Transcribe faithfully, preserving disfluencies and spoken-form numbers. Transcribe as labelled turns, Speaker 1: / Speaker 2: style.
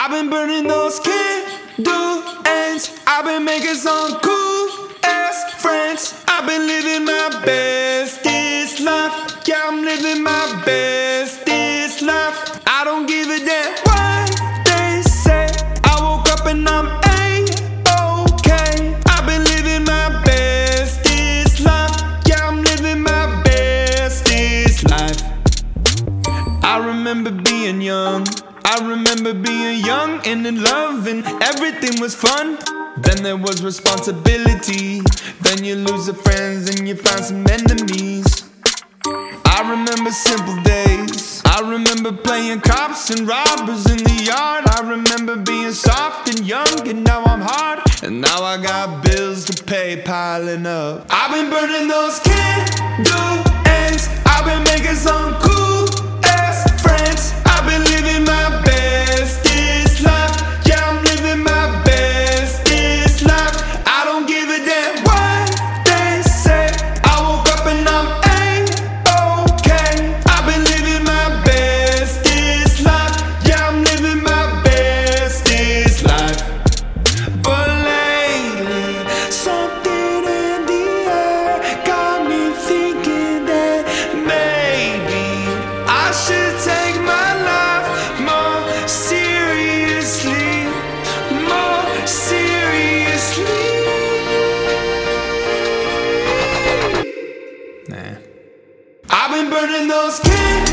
Speaker 1: I've been burning those candle ends. I've been making some cool ass friends. I've been living my bestest life. Yeah, I'm living my bestest life. I don't give a damn what they say. I woke up and I'm A-okay. I've been living my bestest life. Yeah, I'm living my bestest life. I remember being young. I remember being young and in love and everything was fun. Then there was responsibility. Then you lose your friends and you find some enemies. I remember simple days. I remember playing cops and robbers in the yard. I remember being soft and young and now I'm hard. And now I got bills to pay piling up. I've been burning those candle ends. I've been making some cool ass friends. I've been living my bestest life. Yeah, I'm living my bestest life. I don't give a damn what they say. I woke up and I'm A-okay. I've been living my bestest life. Yeah, I'm living my bestest life. But lately, something in the air got me thinking that maybe I should take my life more seriously, more seriously. Nah. I've been burning those candles.